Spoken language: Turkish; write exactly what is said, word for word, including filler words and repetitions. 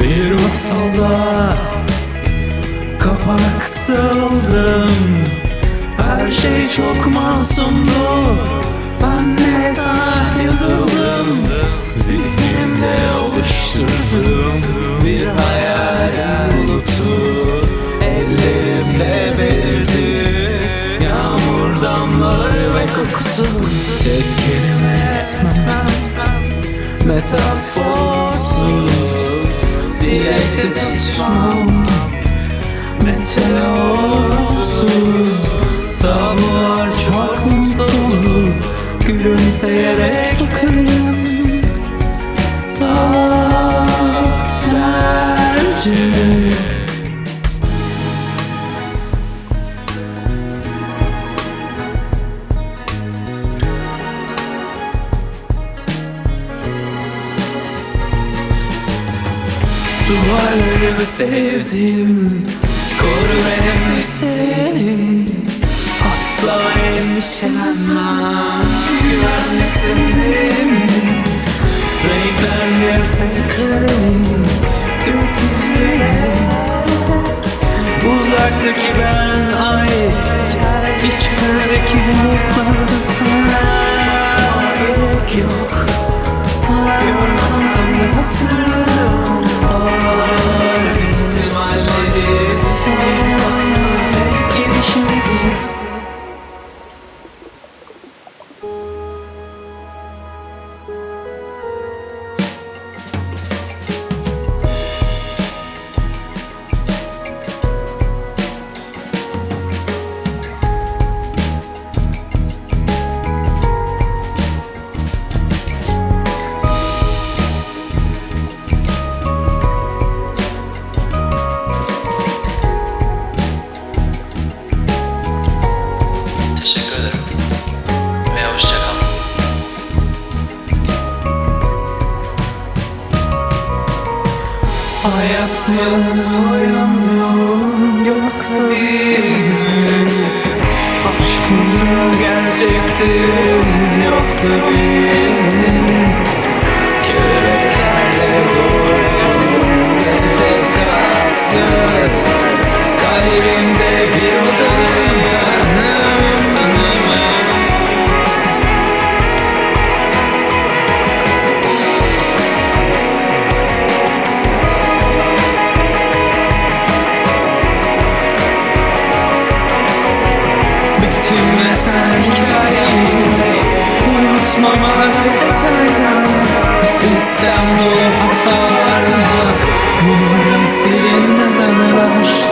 Bir masalda kapak kısıldım. Her şey çok masumdu, ben de sana yazıldım. Zihnimde oluşturdum bir hayal bulutu, ellerimde belirdi yağmur damlaları ve kokusu. Tek kelime etmem, metaforsuz, dilekte tutmam, meteorsuz. Tablolar çok mutlu, gülümseyerek bakarım saatlerce. Duvarları sevdim, koru beni seni. Asla endişelenmem, güvendesindim. Renklendir sakın gökyüzüne. Uzaktaki ben ay, içerideki bulutlarda sana gerek yok. Görmesem de hatırlarım ihtimalleri, imansız denk gelişimizi. Teşekkür ederim ve hoşça kal. Hayat mı uyandım yoksa biz mi? Aşk mı gerçekti yoksa biz mi? Kelebeklerle dolu tek kalsın kalbimde bir odanın tanım tanımı. Bitirmesen hikayeyi, unutmamak detaylar, İstanbul hatalarla, umarım silinmez anılar.